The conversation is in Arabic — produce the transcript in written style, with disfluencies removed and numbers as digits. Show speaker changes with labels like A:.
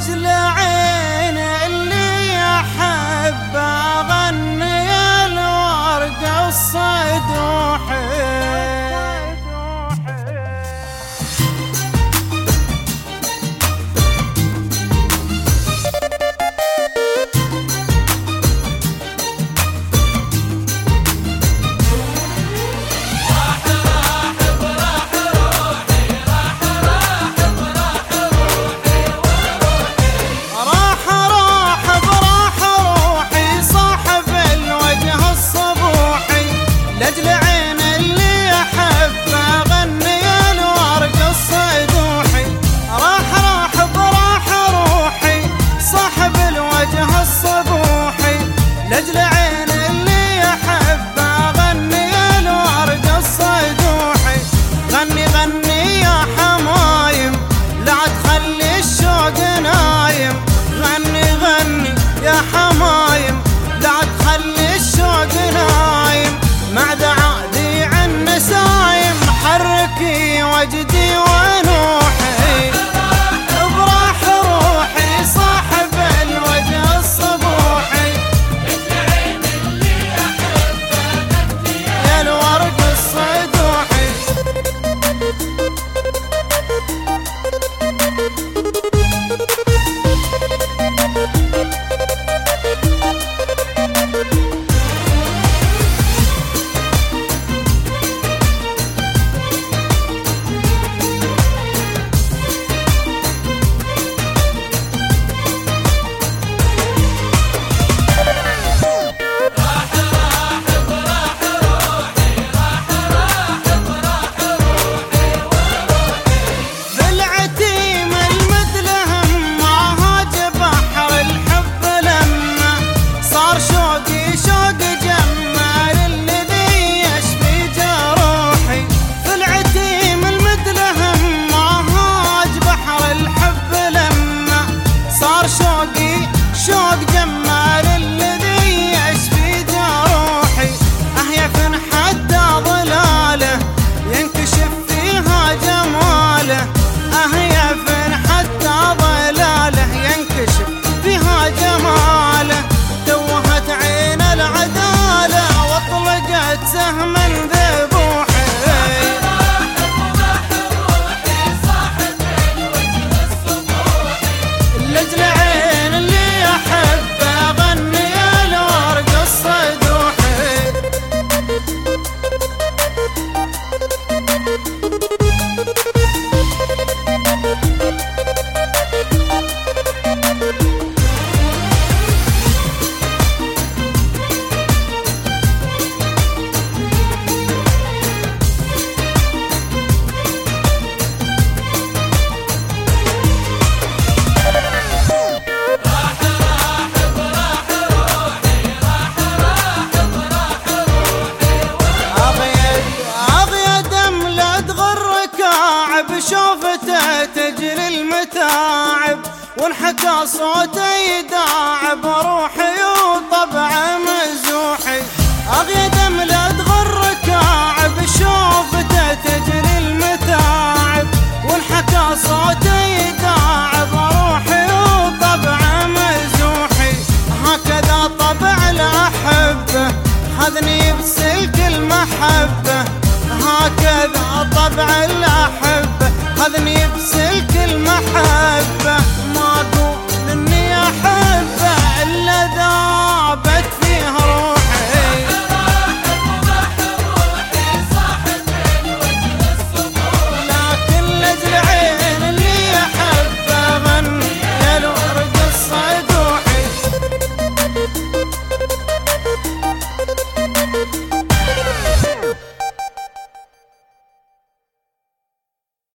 A: لأجل عين اللي أحب أغني الورق الصدوحي. لأجل عين اللي أحب أغني الورق الصدوحي. غني غني يا حمايم لا تخلي الشوق نايم. غني غني يا حمايم لا تخلي الشوق نايم. مع ذعادي عن نسايم حركي وجدي ونوحي. براح روحي صاحب الوجه الصبوحي. شوق جمال الذي يشفي جروحي. أهيا فين حتى ظلاله ينكشف فيها جماله. أهيا فين حتى ظلاله ينكشف فيها جماله. توهت عين العدالة واطلقت سهما ذبوحي. لأجل عين اللي أحب أغني الورق الصدوحي. شوفته تجري المتاعب وانحكى صوته يداعب روحي.